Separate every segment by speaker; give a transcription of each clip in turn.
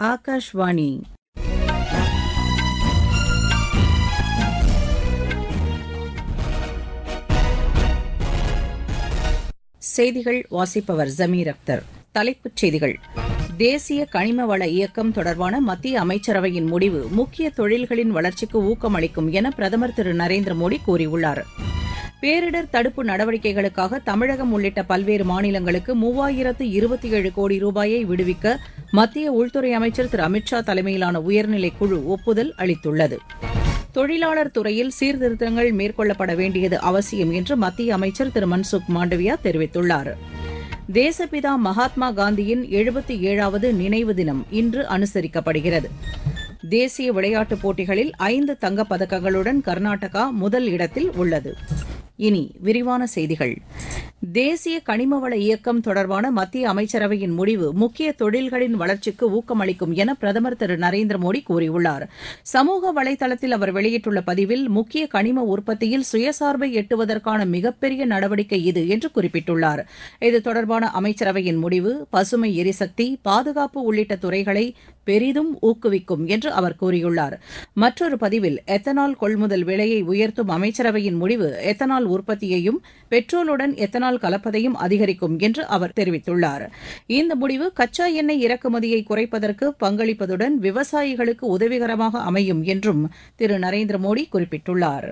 Speaker 1: ஆகாஷ்வாணி. செய்திகள் வாசிப்பவர் ஜமீர் அக்தர். தலைப்புச் செய்திகள். தேசிய கனிம வள இயக்கம் தொடர்பான மத்திய அமைச்சரவையின் முடிவு முக்கிய தொழில்களின் வளர்ச்சிக்கு ஊக்கமளிக்கும் என பிரதமர் திரு நரேந்திர மோடி கூறியுள்ளார். பேரிடர் தடுப்பு நடவடிக்கைகளுக்காக தமிழகம் உள்ளிட்ட பல்வேறு மாநிலங்களுக்கு 3027 கோடி ரூபாயை விடுவிக்க மத்திய உள்துறை அமைச்சர் திரு அமித் ஷா தலைமையிலான உயர்நிலைக் குழு ஒப்புதல் அளித்துள்ளது. தொழிலாளர் துறையில் சீர்திருத்தங்கள் மேற்கொள்ளப்பட வேண்டியது அவசியம் என்று மத்திய அமைச்சர் திரு மன்சுக் மாண்டவியா தெரிவித்துள்ளார். தேசப்பிதா மகாத்மா காந்தியின் 77வது நினைவு தினம் இன்று அனுசரிக்கப்படுகிறது. தேசிய விளையாட்டுப் போட்டிகளில் 5 தங்கப் பதக்கங்களுடன் கர்நாடகா முதல் இடத்தில் உள்ளது. இனி விரிவான செய்திகள். தேசிய கனிமவள இயக்கம் தொடர்பான மத்திய அமைச்சரவையின் முடிவு முக்கிய தொழில்களின் வளர்ச்சிக்கு ஊக்கமளிக்கும் என பிரதமர் திரு நரேந்திர மோடி கூறியுள்ளார். சமூக வலைதளத்தில் அவர் வெளியிட்டுள்ள பதிவில் முக்கிய கனிம உற்பத்தியில் சுயசார்பை எட்டுவதற்கான மிகப்பெரிய நடவடிக்கை இது என்று குறிப்பிட்டுள்ளார். இது தொடர்பான அமைச்சரவையின் முடிவு பசுமை எரிசக்தி, பாதுகாப்பு உள்ளிட்ட துறைகளை பெரிதும் ஊக்குவிக்கும் என்று அவர் கூறியுள்ளார். மற்றொரு பதிவில் எத்தனால் கொள்முதல் விலையை உயர்த்தும் அமைச்சரவையின் முடிவு எத்தனால் உற்பத்தியையும் பெட்ரோலுடன் எத்தனால் கலப்பதையும் அதிகரிக்கும் என்று அவர் தெரிவித்துள்ளார். இந்த முடிவு கச்சா எண்ணெய் இறக்குமதியை குறைப்பதற்கு பங்களிப்பதுடன் விவசாயிகளுக்கு உதவிகரமாக அமையும் என்றும் திரு நரேந்திர மோடி குறிப்பிட்டுள்ளார்.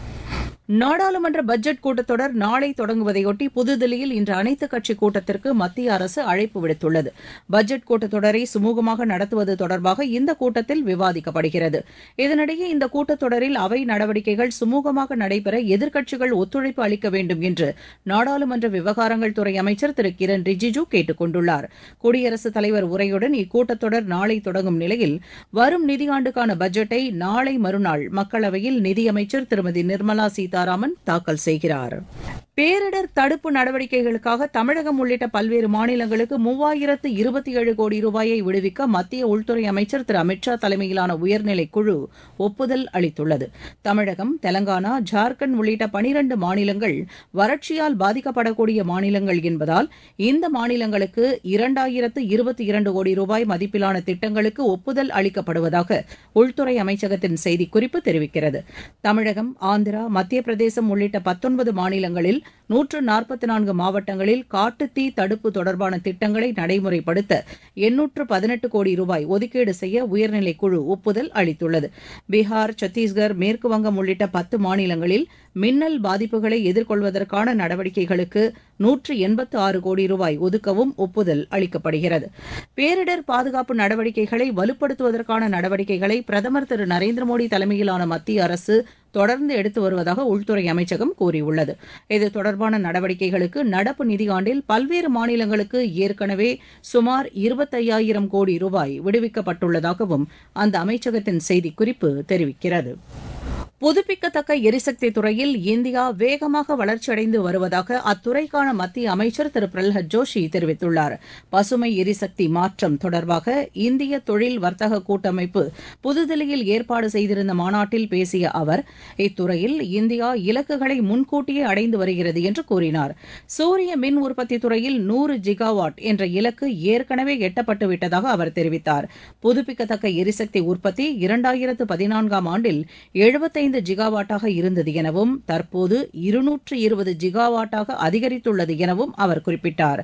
Speaker 1: நாடாளுமன்ற பட்ஜெட் கூட்டத்தொடர் நாளை தொடங்குவதையொட்டி புதுதில்லியில் இன்று அனைத்துக் கட்சிக் கூட்டத்திற்கு மத்திய அரசு அழைப்பு விடுத்துள்ளது. பட்ஜெட் கூட்டத்தொடரை சுமூகமாக நடத்துவது தொடர்பாக இந்த கூட்டத்தில் விவாதிக்கப்படுகிறது. இதனிடையே இந்த கூட்டத்தொடரில் அவை நடவடிக்கைகள் சுமூகமாக நடைபெற எதிர்க்கட்சிகள் ஒத்துழைப்பு அளிக்க வேண்டும் என்று நாடாளுமன்ற விவகாரங்கள் துறை அமைச்சர் திரு கிரண் ரிஜிஜூ கேட்டுக் கொண்டுள்ளார். குடியரசுத் தலைவர் உரையுடன் இக்கூட்டத்தொடர் நாளை தொடங்கும் நிலையில் வரும் நிதியாண்டுக்கான பட்ஜெட்டை நாளை மறுநாள் மக்களவையில் நிதியமைச்சர் திருமதி நிர்மலா சீதாராமன் தாக்கல் செய்கிறார். பேரிடர் தடுப்பு நடவடிக்கைகளுக்காக தமிழகம் உள்ளிட்ட பல்வேறு மாநிலங்களுக்கு 3027 கோடி ரூபாயை விடுவிக்க மத்திய உள்துறை அமைச்சர் திரு அமித் ஷா தலைமையிலான உயர்நிலைக் குழு ஒப்புதல் அளித்துள்ளது. தமிழகம், தெலங்கானா, ஜார்க்கண்ட் உள்ளிட்ட 12 மாநிலங்கள் வறட்சியால் பாதிக்கப்படக்கூடிய மாநிலங்கள் என்பதால் இந்த மாநிலங்களுக்கு 2022 கோடி ரூபாய் மதிப்பிலான திட்டங்களுக்கு ஒப்புதல் அளிக்கப்படுவதாக உள்துறை அமைச்சகத்தின் செய்திக்குறிப்பு தெரிவிக்கிறது. தமிழகம், ஆந்திரா, மத்திய பிரதேசம் உள்ளிட்ட 19 மாநிலங்களில் 144 மாவட்டங்களில் காட்டுத்தீ தடுப்பு தொடர்பான திட்டங்களை நடைமுறைப்படுத்த 818 கோடி ரூபாய் ஒதுக்கீடு செய்ய உயர்நிலைக் குழு ஒப்புதல் அளித்துள்ளது. பீகார், சத்தீஸ்கர், மேற்குவங்கம் உள்ளிட்ட 10 மாநிலங்களில் மின்னல் பாதிப்புகளை எதிர்கொள்வதற்கான நடவடிக்கைகளுக்கு 186 கோடி ரூபாய் ஒதுக்கவும் ஒப்புதல் அளிக்கப்படுகிறது. பேரிடர் பாதுகாப்பு நடவடிக்கைகளை வலுப்படுத்துவதற்கான நடவடிக்கைகளை பிரதமர் திரு நரேந்திர மோடி தலைமையிலான மத்திய அரசு தொடர்ந்து எடுத்து வருவதாக உள்துறை அமைச்சகம் கூறியுள்ளது. இது தொடர்பான நடவடிக்கைகளுக்கு நடப்பு நிதியாண்டில் பல்வேறு மாநிலங்களுக்கு ஏற்கனவே சுமார் 25,000 கோடி ரூபாய் விடுவிக்கப்பட்டுள்ளதாகவும் அந்த அமைச்சகத்தின் செய்திக்குறிப்பு தெரிவிக்கிறது. புதுப்பிக்கத்தக்க எரிசக்தி துறையில் இந்தியா வேகமாக வளர்ச்சியடைந்து வருவதாக அத்துறைக்கான மத்திய அமைச்சர் திரு பிரல்ஹத் ஜோஷி தெரிவித்துள்ளார். பசுமை எரிசக்தி மாற்றம் தொடர்பாக இந்திய தொழில் வர்த்தக கூட்டமைப்பு புதுதில்லியில் ஏற்பாடு செய்திருந்த மாநாட்டில் பேசிய அவர் இத்துறையில் இந்தியா இலக்குகளை முன்கூட்டியே அடைந்து வருகிறது என்று கூறினார். சூரிய மின் உற்பத்தி துறையில் 100 ஜிகாவாட் என்ற இலக்கு ஏற்கனவே எட்டப்பட்டு விட்டதாக அவர் தெரிவித்தார். புதுப்பிக்கத்தக்க எரிசக்தி உற்பத்தி 2014ஆம் ஆண்டில் 75 ஜிகாவாட்டாக இருந்தது எனவும் தற்போது 220 ஜிகாவாட்டாக அதிகரித்துள்ளது எனவும் அவர் குறிப்பிட்டார்.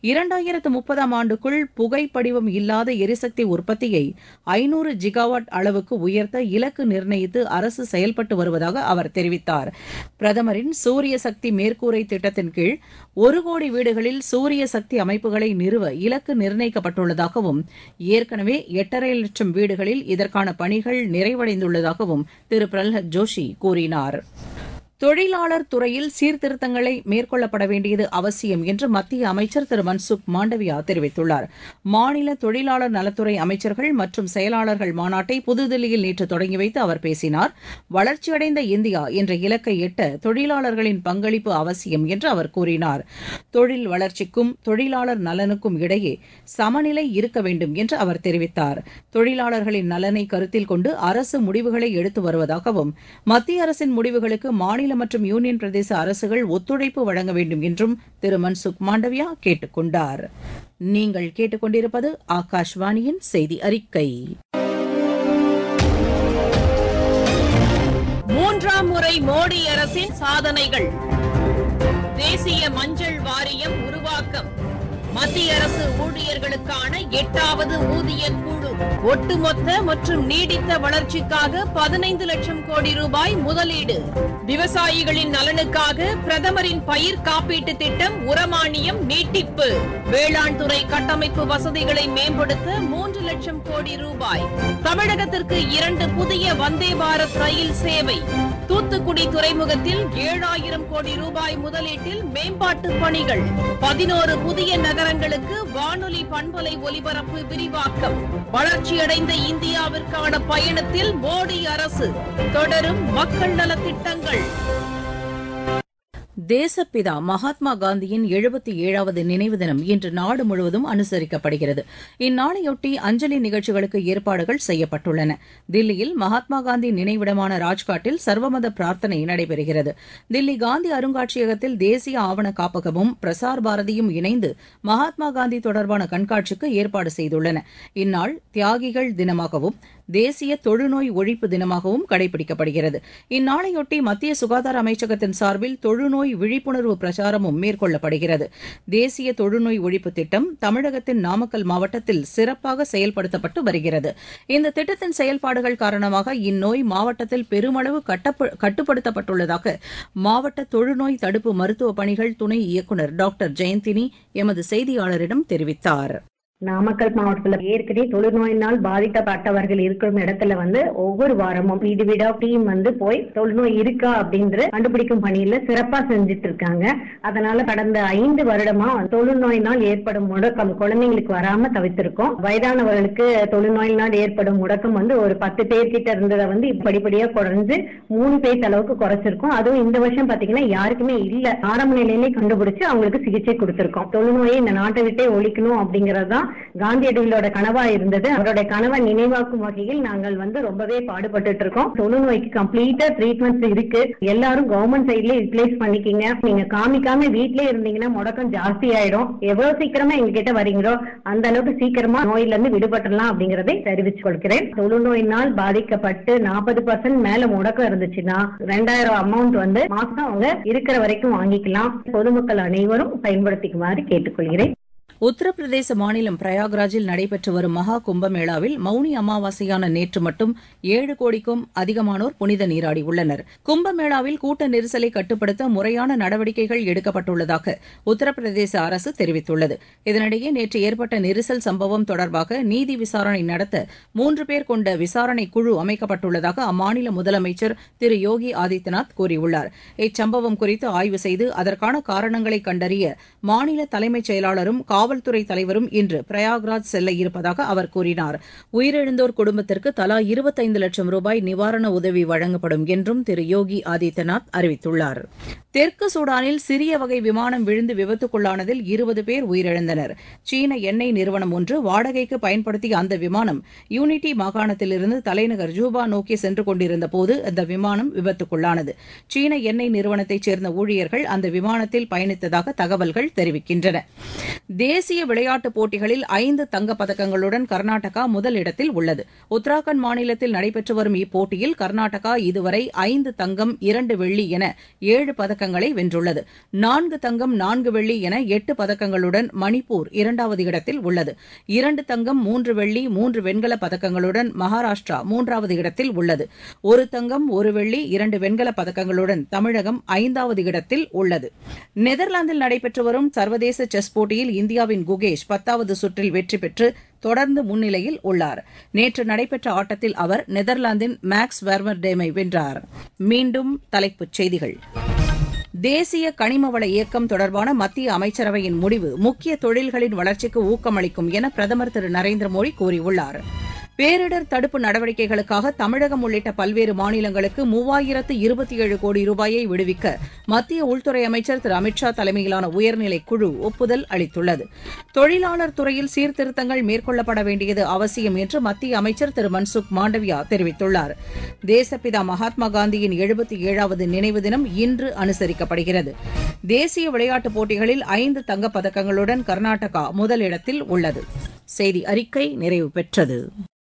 Speaker 1: 2030ஆம் ஆண்டுக்குள் புகைப்படிவம் இல்லாத எரிசக்தி உற்பத்தியை 500 ஜிகாவாட் அளவுக்கு உயர்த்த இலக்கு நிர்ணயித்து அரசு செயல்பட்டு வருவதாக அவர் தெரிவித்தார். பிரதமரின் சூரிய சக்தி மேற்கூரை திட்டத்தின் கீழ் 1 கோடி வீடுகளில் சூரிய சக்தி அமைப்புகளை நிறுவ இலக்கு நிர்ணயிக்கப்பட்டுள்ளதாகவும் ஏற்கனவே 8.5 லட்சம் வீடுகளில் இதற்கான பணிகள் நிறைவடைந்துள்ளதாகவும் திரு பிரல்ஹத் ஜோஷி கூறினார். தொழிலாளர் துறையில் சீர்திருத்தங்களை மேற்கொள்ளப்பட வேண்டியது அவசியம் என்று மத்திய அமைச்சர் திரு மன்சுக் மாண்டவியா தெரிவித்துள்ளார். மாநில தொழிலாளர் நலத்துறை அமைச்சர்கள் மற்றும் செயலாளர்கள் மாநாட்டை புதுதில்லியில் நேற்று தொடங்கி வைத்து அவர் பேசினார். வளர்ச்சியடைந்த இந்தியா என்ற இலக்கை எட்ட தொழிலாளர்களின் பங்களிப்பு அவசியம் என்று அவர் கூறினார். தொழில் வளர்ச்சிக்கும் தொழிலாளர் நலனுக்கும் இடையே சமநிலை இருக்க வேண்டும் என்று அவர் தெரிவித்தார். தொழிலாளர்களின் நலனை கருத்தில் கொண்டு அரசு முடிவுகளை எடுத்து வருவதாகவும் மத்திய அரசின் முடிவுகளுக்கு மாநில மாநில மற்றும் யூனியன் பிரதேச அரசுகள் ஒத்துழைப்பு வழங்க வேண்டும் என்றும் திரு மன்சுக் மாண்டவியா கேட்டுக் கொண்டார். நீங்கள் கேட்டுக்கொண்டிருப்பது ஆகாஷ்வாணியின் செய்தி அறிக்கை. 3ஆம் முறை மோடி அரசின் சாதனைகள். தேசிய மஞ்சள் வாரியம் உருவாக்கம். மத்திய அரசு ஊழியர்களுக்கான 8வது ஊதிய குழு. ஒட்டுமொத்த மற்றும் நீடித்த வளர்ச்சிக்காக 15 லட்சம் கோடி ரூபாய் முதலீடு. விவசாயிகளின் நலனுக்காக பிரதமரின் பயிர் காப்பீட்டு திட்டம் உரமானியம் நீட்டிப்பு. வேளாண் துறை கட்டமைப்பு வசதிகளை மேம்படுத்த 3 லட்சம் கோடி ரூபாய். தமிழகத்திற்கு 2 புதிய வந்தே பாரத் ரயில் சேவை. தூத்துக்குடி துறைமுகத்தில் 7000 கோடி ரூபாய் முதலீட்டில் மேம்பாட்டு பணிகள். 11 புதிய நகரங்களுக்கு வானொலி பண்பலை ஒலிபரப்பு விரிவாக்கம். வளர்ச்சியடைந்த இந்தியாவிற்கான பயணத்தில் மோடி அரசு. தொடரும் மக்கள் நலத் திட்டங்கள். தேசப்பிதா மகாத்மா காந்தியின் 77வது நினைவு தினம் இன்று நாடு முழுவதும் அனுசரிக்கப்படுகிறது. இந்நாளையொட்டி அஞ்சலி நிகழ்ச்சிகளுக்கு ஏற்பாடுகள் செய்யப்பட்டுள்ளன. தில்லியில் மகாத்மா காந்தி நினைவிடமான ராஜ்காட்டில் சர்வமத பிரார்த்தனை நடைபெறுகிறது. தில்லி காந்தி அருங்காட்சியகத்தில் தேசிய ஆவண காப்பகமும் பிரசார் பாரதியும் இணைந்து மகாத்மா காந்தி தொடர்பான கண்காட்சிக்கு ஏற்பாடு செய்துள்ளன. இந்நாள் தியாகிகள் தினமாகவும் தேசிய தொழுநோய் ஒழிப்பு தினமாகவும் கடைபிடிக்கப்படுகிறது. இந்நாளையொட்டி மத்திய சுகாதார அமைச்சகத்தின் சார்பில் தொழுநோய் விழிப்புணர்வு பிரச்சாரமும் மேற்கொள்ளப்படுகிறது. தேசிய தொழுநோய் ஒழிப்பு திட்டம் தமிழகத்தின் நாமக்கல் மாவட்டத்தில் சிறப்பாக செயல்படுத்தப்பட்டு வருகிறது. இந்த திட்டத்தின் செயல்பாடுகள் காரணமாக இந்நோய் மாவட்டத்தில் பெருமளவு கட்டுப்படுத்தப்பட்டுள்ளதாக மாவட்ட தொழுநோய் தடுப்பு மருத்துவ பணிகள் துணை இயக்குநர் டாக்டர் ஜெயந்தினி எமது செய்தியாளரிடம் தெரிவித்தார்.
Speaker 2: நாமக்கல் மாவட்டத்துல ஏற்கனவே தொழுநோயினால் பாதிக்கப்பட்டவர்கள் இருக்கும் இடத்துல ஒவ்வொரு வாரமும் வீடு வீடா டீம் போய் தொழுநோய் இருக்கா அப்படின்ற கண்டுபிடிக்கும் பணியில சிறப்பா செஞ்சுட்டு இருக்காங்க. அதனால கடந்த 5 வருடமா தொழுநோயினால் ஏற்படும் முடக்கம் குழந்தைங்களுக்கு வராம தவிர்த்திருக்கோம். வயதானவர்களுக்கு தொழுநோயினால் ஏற்படும் முடக்கம் ஒரு 10 பேர்கிட்ட இருந்ததை படிப்படியா குறைஞ்சு 3 பேர் அளவுக்கு குறைச்சிருக்கோம். அதுவும் இந்த வருஷம் பாத்தீங்கன்னா யாருக்குமே இல்ல, ஆரம்ப நிலையிலே கண்டுபிடிச்சு அவங்களுக்கு சிகிச்சை கொடுத்திருக்கோம். தொழுநோயை இந்த நாட்டை விட்டே ஒழிக்கணும் அப்படிங்கறதுதான் காந்தியடிகளோட கனவா இருந்தது. அவருடைய கனவை நினைவாக்கும் வகையில் நாங்கள் ரொம்பவே பாடுபட்டு இருக்கோம். தொழுநோய்க்கு கம்ப்ளீட்டா ட்ரீட்மெண்ட் இருக்கு. எல்லாரும் கவர்மெண்ட் சைட்ல ரிப்ளேஸ் பண்ணிக்கிங்க. நீங்க காமிக்காம வீட்லயே இருந்தீங்கன்னா முடக்கம் ஜாஸ்தி ஆயிடும். எவ்வளவு சீக்கிரமா எங்க கிட்ட வரீங்களோ அந்த அளவுக்கு சீக்கிரமா நோயில இருந்து விடுபட்டலாம் அப்படிங்கறதை தெரிவிச்சு கொடுக்கிறேன். தொழுநோயினால் பாதிக்கப்பட்டு 40% மேல முடக்கம் இருந்துச்சுன்னா 2000 அமௌண்ட் மாசம் அவங்க இருக்கிற வரைக்கும் வாங்கிக்கலாம். பொதுமக்கள் அனைவரும் பயன்படுத்திக்குமாறு கேட்டுக்கொள்கிறேன்.
Speaker 1: உத்தரப்பிரதேச மாநிலம் பிரயாக்ராஜில் நடைபெற்று வரும் மகா கும்பமேளாவில் மவுனி அமாவாசையான நேற்று மட்டும் 7 கோடிக்கும் அதிகமானோர் புனித நீராடியுள்ளனர். கும்பமேளாவில் கூட்ட நெரிசலை கட்டுப்படுத்த முறையான நடவடிக்கைகள் எடுக்கப்பட்டுள்ளதாக உத்தரப்பிரதேச அரசு தெரிவித்துள்ளது. இதனிடையே நேற்று ஏற்பட்ட நெரிசல் சம்பவம் தொடர்பாக நீதி விசாரணை நடத்த 3 பேர் கொண்ட விசாரணை குழு அமைக்கப்பட்டுள்ளதாக அம்மாநில முதலமைச்சர் திரு யோகி ஆதித்யநாத் கூறியுள்ளார். இச்சம்பவம் குறித்து ஆய்வு செய்து அதற்கான காரணங்களை கண்டறிய மாநில தலைமைச் செயலாளரும் காவல்துறை தலைவரும் இன்று பிரயாக்ராஜ் செல்ல இருப்பதாக அவர் கூறினார். உயிரிழந்தோர் குடும்பத்திற்கு தலா 25 லட்சம் ரூபாய் நிவாரண உதவி வழங்கப்படும் என்றும் திரு யோகி ஆதித்யநாத் அறிவித்துள்ளார். தெற்கு சூடானில் சிறிய வகை விமானம் விழுந்து விபத்துக்குள்ளானதில் 20 பேர் உயிரிழந்தனர். சீன எண்ணெய் நிறுவனம் ஒன்று வாடகைக்கு பயன்படுத்திய அந்த விமானம் யூனிட்டி மாகாணத்திலிருந்து தலைநகர் ஜூபா நோக்கி சென்று கொண்டிருந்த போது அந்த விமானம் விபத்துக்குள்ளானது. சீன எண்ணெய் நிறுவனத்தைச் சேர்ந்த ஊழியர்கள் அந்த விமானத்தில் பயணித்ததாக தகவல்கள் தெரிவிக்கின்றன. தேசிய விளையாட்டுப் போட்டிகளில் 5 தங்கப்பதக்கங்களுடன் கர்நாடகா முதலிடத்தில் உள்ளது. உத்தராகண்ட் மாநிலத்தில் நடைபெற்று வரும் இப்போட்டியில் கர்நாடகா இதுவரை 5 தங்கம் 2 வெள்ளி என 7 பதக்கங்களை வென்றுள்ளது. 4 தங்கம் 4 வெள்ளி என 8 பதக்கங்களுடன் மணிப்பூர் 2வது இடத்தில் உள்ளது. 2 தங்கம் 3 வெள்ளி 3 வெண்கலப் பதக்கங்களுடன் மகாராஷ்டிரா 3வது இடத்தில் உள்ளது. 1 தங்கம் 1 வெள்ளி 2 வெண்கலப் பதக்கங்களுடன் தமிழகம் 5வது இடத்தில் உள்ளது. நெதர்லாந்தில் நடைபெற்று வரும் சர்வதேச செஸ் போட்டியில் இந்தியாவின் குகேஷ் 10வது சுற்றில் வெற்றி பெற்று தொடர்ந்து முன்னிலையில் உள்ளார். நேற்று நடைபெற்ற ஆட்டத்தில் அவர் நெதர்லாந்தின் மேக்ஸ் வெர்மர்டேமை வென்றார். மீண்டும் தலைப்புச் செய்திகள். தேசிய கனிமவள இயக்கம் தொடர்பான மத்திய அமைச்சரவையின் முடிவு முக்கிய தொழில்களின் வளர்ச்சிக்கு ஊக்கமளிக்கும் என பிரதமர் திரு நரேந்திர மோடி கூறியுள்ளார். பேரிடர் தடுப்பு நடவடிக்கைகளுக்காக தமிழகம் உள்ளிட்ட பல்வேறு மாநிலங்களுக்கு 3027 கோடி ரூபாயை விடுவிக்க மத்திய உள்துறை அமைச்சர் திரு அமித் ஷா தலைமையிலான உயர்நிலைக் குழு ஒப்புதல் அளித்துள்ளது. தொழிலாளர் துறையில் சீர்திருத்தங்கள் மேற்கொள்ளப்பட வேண்டியது அவசியம் என்று மத்திய அமைச்சர் திரு மன்சுக் மாண்டவியா தெரிவித்துள்ளார். தேசப்பிதா மகாத்மா காந்தியின் 77வது நினைவு தினம் இன்று அனுசரிக்கப்படுகிறது. தேசிய விளையாட்டுப் போட்டிகளில் 5 தங்கப் பதக்கங்களுடன் கர்நாடகா முதலிடத்தில் உள்ளது. செய்தி அறிக்கை நிறைவு பெற்றது.